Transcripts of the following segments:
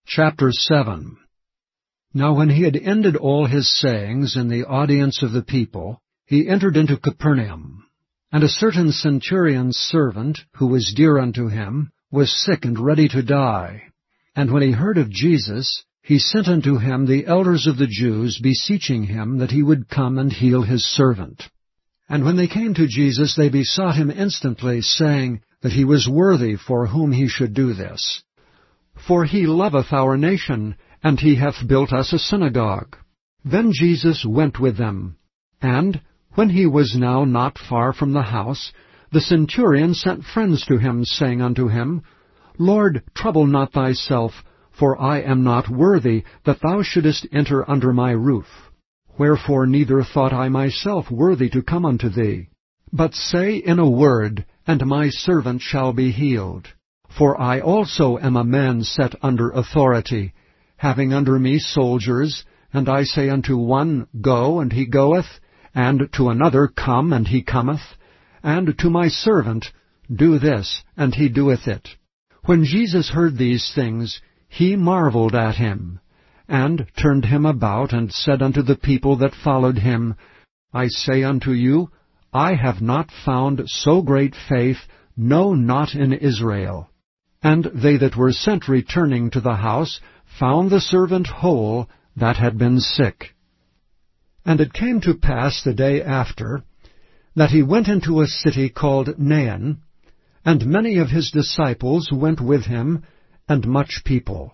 Chapter 7. Now when he had ended all his sayings in the audience of the people, he entered into Capernaum. And a certain centurion's servant, who was dear unto him, was sick and ready to die. And when he heard of Jesus, he sent unto him the elders of the Jews, beseeching him that he would come and heal his servant. And when they came to Jesus, they besought him instantly, saying that he was worthy for whom he should do this. For he loveth our nation, and he hath built us a synagogue. Then Jesus went with them. And when he was now not far from the house, the centurion sent friends to him, saying unto him, Lord, trouble not thyself, for I am not worthy that thou shouldest enter under my roof. Wherefore neither thought I myself worthy to come unto thee. But say in a word, and my servant shall be healed. For I also am a man set under authority, having under me soldiers, and I say unto one, Go, and he goeth, and to another, Come, and he cometh, and to my servant, Do this, and he doeth it. When Jesus heard these things, he marveled at him, and turned him about, and said unto the people that followed him, I say unto you, I have not found so great faith, no, not in Israel. And they that were sent returning to the house found the servant whole that had been sick. And it came to pass the day after, that he went into a city called Nain, and many of his disciples went with him, and much people.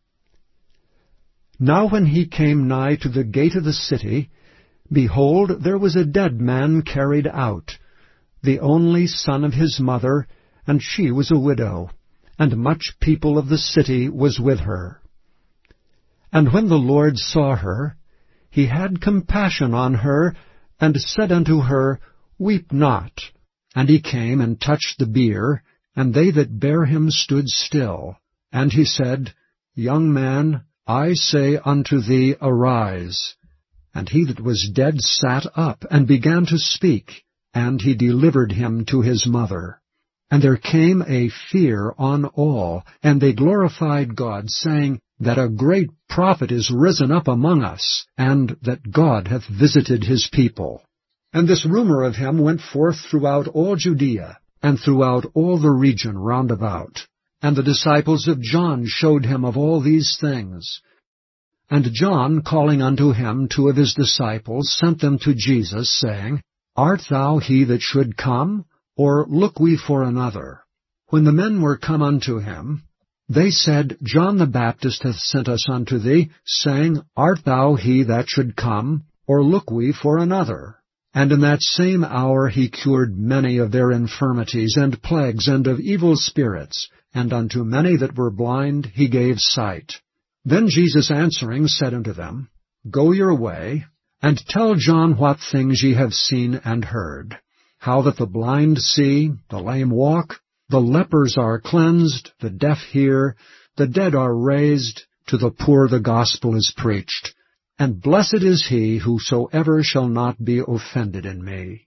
Now when he came nigh to the gate of the city, behold, there was a dead man carried out, the only son of his mother, and she was a widow, and much people of the city was with her. And when the Lord saw her, he had compassion on her, and said unto her, Weep not. And he came and touched the bier, and they that bare him stood still. And he said, Young man, I say unto thee, Arise. And he that was dead sat up, and began to speak, and he delivered him to his mother. And there came a fear on all, and they glorified God, saying, that a great prophet is risen up among us, and that God hath visited his people. And this rumor of him went forth throughout all Judea, and throughout all the region round about. And the disciples of John showed him of all these things. And John, calling unto him 2 of his disciples, sent them to Jesus, saying, Art thou he that should come, or look we for another? When the men were come unto him, they said, John the Baptist hath sent us unto thee, saying, Art thou he that should come, or look we for another? And in that same hour he cured many of their infirmities, and plagues, and of evil spirits, and unto many that were blind he gave sight. Then Jesus answering said unto them, Go your way, and tell John what things ye have seen and heard, how that the blind see, the lame walk, the lepers are cleansed, the deaf hear, the dead are raised, to the poor the gospel is preached. And blessed is he whosoever shall not be offended in me.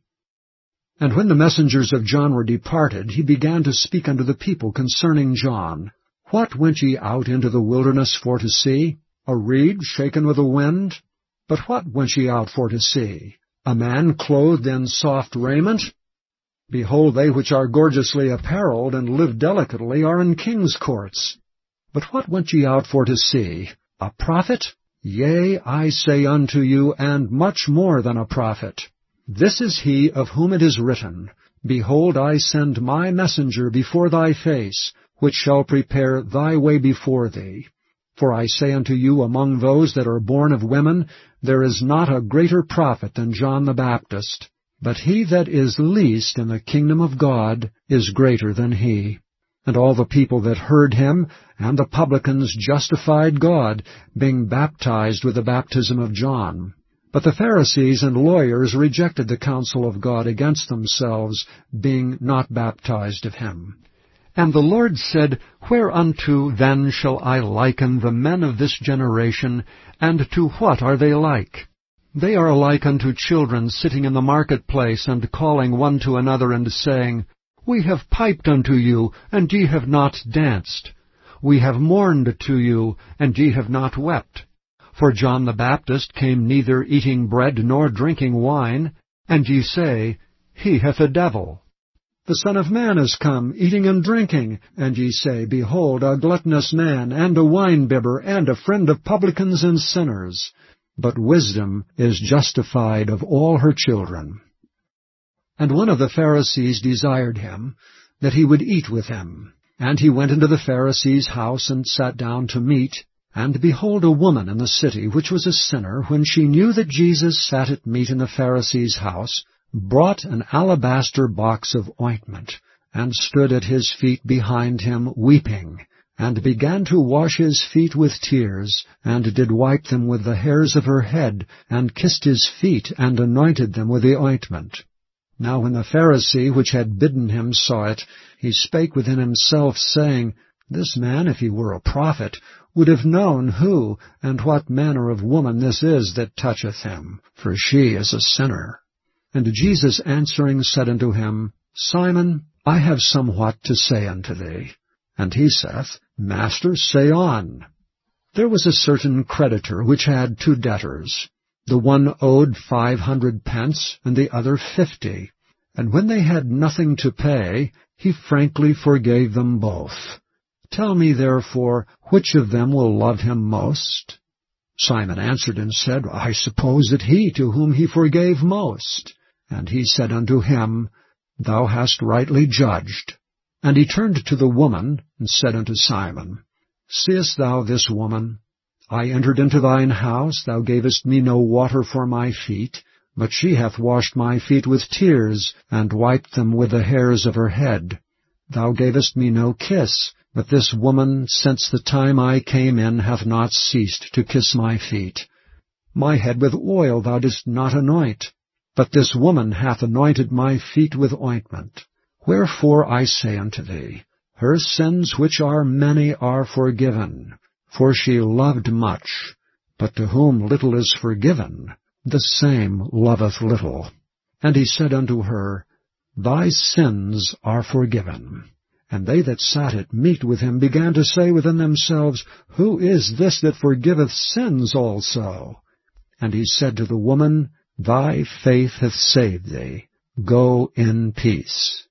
And when the messengers of John were departed, he began to speak unto the people concerning John. What went ye out into the wilderness for to see? A reed shaken with a wind? But what went ye out for to see? A man clothed in soft raiment? Behold, they which are gorgeously apparelled and live delicately are in king's courts. But what went ye out for to see? A prophet? Yea, I say unto you, and much more than a prophet. This is he of whom it is written, Behold, I send my messenger before thy face, which shall prepare thy way before thee. For I say unto you, among those that are born of women, there is not a greater prophet than John the Baptist. But he that is least in the kingdom of God is greater than he. And all the people that heard him and the publicans justified God, being baptized with the baptism of John. But the Pharisees and lawyers rejected the counsel of God against themselves, being not baptized of him. And the Lord said, Whereunto then shall I liken the men of this generation, and to what are they like? They are like unto children sitting in the marketplace, and calling one to another, and saying, We have piped unto you, and ye have not danced. We have mourned to you, and ye have not wept. For John the Baptist came neither eating bread nor drinking wine, and ye say, He hath a devil. The Son of Man is come, eating and drinking, and ye say, Behold, a gluttonous man, and a wine-bibber, and a friend of publicans and sinners. But wisdom is justified of all her children. And one of the Pharisees desired him, that he would eat with him. And he went into the Pharisee's house, and sat down to meat. And behold, a woman in the city, which was a sinner, when she knew that Jesus sat at meat in the Pharisee's house, brought an alabaster box of ointment, and stood at his feet behind him, weeping, and began to wash his feet with tears, and did wipe them with the hairs of her head, and kissed his feet, and anointed them with the ointment. Now when the Pharisee which had bidden him saw it, he spake within himself, saying, This man, if he were a prophet, would have known who and what manner of woman this is that toucheth him, for she is a sinner. And Jesus answering said unto him, Simon, I have somewhat to say unto thee. And he saith, Master, say on. There was a certain creditor which had 2 debtors. The one owed 500 pence, and the other 50. And when they had nothing to pay, he frankly forgave them both. Tell me therefore, which of them will love him most? Simon answered and said, I suppose that he to whom he forgave most. And he said unto him, Thou hast rightly judged. And he turned to the woman, and said unto Simon, Seest thou this woman? I entered into thine house, thou gavest me no water for my feet, but she hath washed my feet with tears, and wiped them with the hairs of her head. Thou gavest me no kiss, but this woman, since the time I came in, hath not ceased to kiss my feet. My head with oil thou didst not anoint, but this woman hath anointed my feet with ointment. Wherefore I say unto thee, her sins which are many are forgiven, for she loved much. But to whom little is forgiven, the same loveth little. And he said unto her, Thy sins are forgiven. And they that sat at meat with him began to say within themselves, Who is this that forgiveth sins also? And he said to the woman, Thy faith hath saved thee. Go in peace.